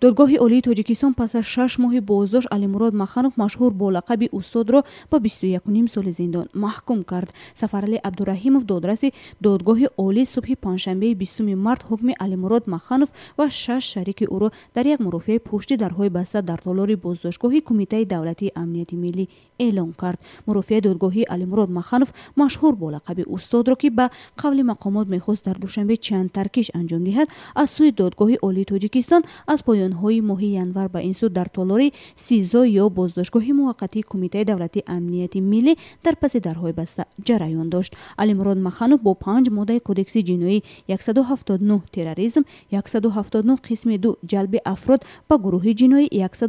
دادگاه عالی تاجیکستان پس از 6 ماه بازداشت علیمراد مخانوف مشهور با لقب استاد را به 21.5 سال زندان محکوم کرد. سفرعلی عبدالرحیمов دادرس دادگاه عالی صبح پنجشنبه 20 مارت حکم علیمراد مخانوف و 6 شریک او را در یک مرافعه پشتی درهای بسته در تالار بازداشتگاه کمیته دولتی امنیت ملی اعلام کرد. مرافعه دادگاهی علیمراد مخانوف مشهور با لقب استاد را که به قول مقامات میخواست در دوشنبه چند ترکش انجام دهد از سوی دادگاه عالی تاجیکستان از پایان‌های ماه ینور به این سو در تالار سیزا یا بازداشتگاه موقتی کمیته دولتی امنیت ملی در پس درهای بسته جریان داشت. علیمراد مخانوف با 5 ماده کدکس جنایی 179 تروریسم، 179 قسم 2 جلب افراد به گروه جنایی،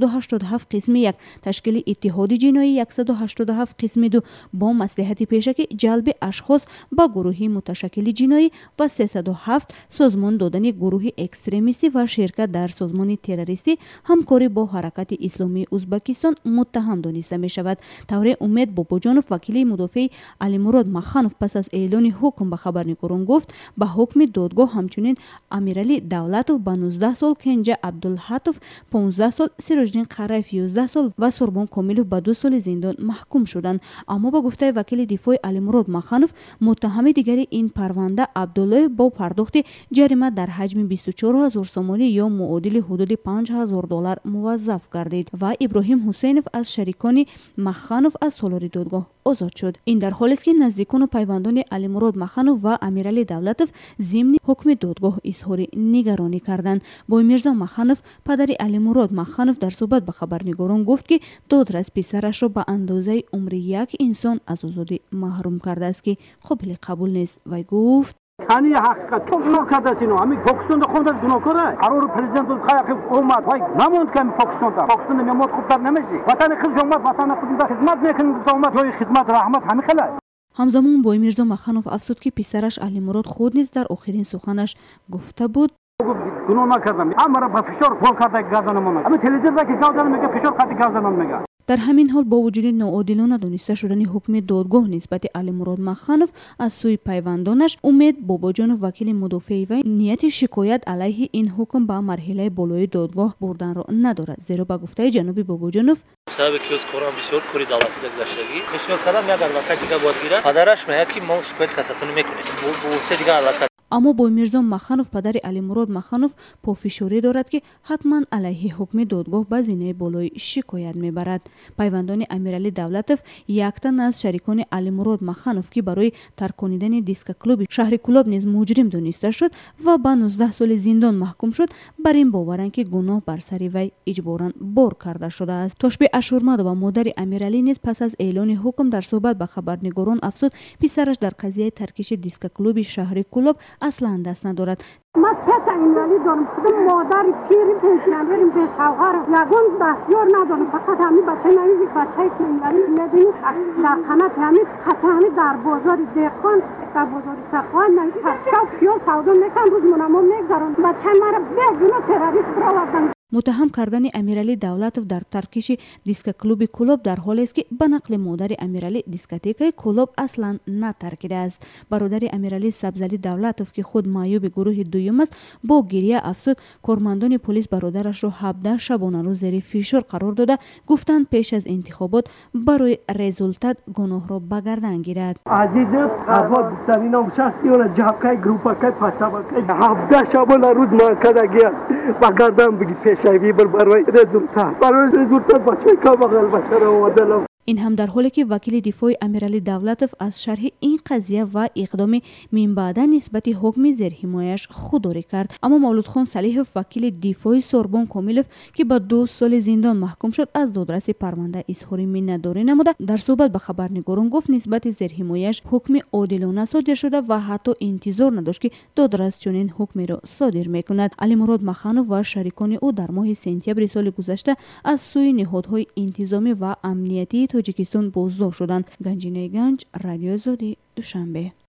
187 قسم 1 تشکیل اتحاد جنایی، 187 قسم 2 با مصلحت پیشکی جلب اشخاص به گروه متشکل جنایی و 307 سازمان دادن گروه اکستریمیستی و شرکت در سازمان تروریستی همکاری با حرکت اسلامی ازبکستان متهم دانسته می شود. طور امید باباجانوف وکیل مدافع علیمراد مخانوف پس از اعلان حکم به خبرنگاران گفت به حکم دادگاه همچنین امیرعلی دولتوف به 19 سال، کنجا عبدالحاتوف 15 سال، سراجدین قرایف 11 سال و سوربان کامیلوف به 2 سال زندان محکوم شدند. اما با گفته وکیل دفاع علیمراد مخانوف متهم دیگری این پرونده عبدالله با پرداخت جریمه در حجم 24,000 سومانی یا معادل حدود $5,000 موظف گردید و ابراهیم حسینوف از شریکان مخانوف از تالار دادگاه آزاد شد. این در حالی است که نزدیکان و پیوندان علیمراد مخانوف و امیرعلی دولتوف ضمن حکم دادگاه اظهار نگرانی کردند. با میرزا مخانوف پدر علیمراد مخانوف در صحبت به خبرنگاران گفت که دادرس پسرش را به اندازه عمر یک انسان از آزادی محروم کرده است که قابل قبول نیست. وی گفت ثاني حقیقت تو گناه کرده سینو همین پاکستان ده خونده گناه کرده قرار پرزیدنت خیلی اومد وای نموند که پاکستان میموت خوب در نمیشه وطن خود اومد وطن خود خدمت میکنه اومد جای خدمت رحمت همین خلای. همزمان با میرزا مخانوف افسود که پسرش علیمراد خود نیز در آخرین سخنش گفته بود گناه نکردم همه به فشار فون کرده گردنم همین تلویزیون که گردنم میگه فشار کرده گردنم میگه. در همین حال با وجود ناعادلانه دانسته شدن حکم دادگاه نسبت علیمراد مخانوف از سوی پیوندانش امید باباجانوف وکیل مدافع وی نیت شکایت علیه این حکم به مرحله بالای دادگاه بردن را ندارد، زیرا به گفته جناب باباجانوف سبب که از کارم بسیار کاری دولتی داشتگی پیشنهاد کردم یک البته دیگه باید گیره پدرش میگه که ما شکایت کساتونو میکنیم بورسه دیگه البته. اما با میرزا مخانوف پدر علیمراد مخانوف پافشاری دارد که حتما علیه حکم دادگاه به زینه بالای شکایت میبرد. پیوندان امیرعلی دولتوف یک تن از شریکان علیمراد مخانوف که برای ترکاندن دیسک کلوب شهر کلوب نیز مجرم دانسته شد و به 19 سال زندان محکوم شد، بر این باورند که گناه بر سر وی اجباراً بار کرده شده است. توشبه اشورمد و مادر امیرعلی نیز پس از اعلان حکم در صحبت به خبرنگاران افزود پسرش در قضیه ترکش دیسک کلوب شهر کلوب اصلا دست ندارد. ما سه تا امیرعلی دارم، خودم مادر پیری پنسیونریم به شوهر یگان دستیار ندارم، فقط همین بچه نمیدی بچه که امیرعلی میدونی در قنات همین خطه همین در بازار دهقان در بازار سخوان نمی پرچه و پیاز سودا میکن روز منما میگذارن بچه مرا بدون تروریست برآوردن. متهم کردن امیرعلی دولتوف در ترکش دیسک کلوب کلوب در حالی است که به نقل مادر امیرعلی دیسکوتک کلوب اصلا نترکیده است. برادر امیرعلی سبزعلی دولتوف که خود معیوب گروه دوم است با گریه افزود کارمندان پلیس برادرش را 17 شبانه روز زیر فشار قرار داده گفتند پیش از انتخابات برای رزولتات گناه را به گردن گیرد. عزیز افراد زمینم شخصی و جاکای گروپاکای پاساباکای 17 شبانه روز مرکز گیا به گردن بگی برای رزولتات بچه که بغل بچه را آوردلم. این هم در حالی که وکیل دفاع امیرعلی دولتوف از شرح این قضیه و اقدام من بعد نسبت حکم زیر حمایش خودداری کرد. اما مولود خان صلیحوف وکیل دفاع سوربان کامیلوف که به 2 سال زندان محکوم شد از دادرس پرونده اظهار منتداری نموده در صحبت به خبرنگاران گفت نسبت زیر حمایش حکم عادلانه صادر شده و حتی انتظار نداشت که دادرس چنین حکمی را صادر میکند. علیمراد مخانوف و شریکان او در ماه سپتامبر سال گذشته از سوی نهادهای انتظامی و امنیتی تاجیکستان بازداشت شدند. گنجینه گنج، رادیو آزادی، دوشنبه.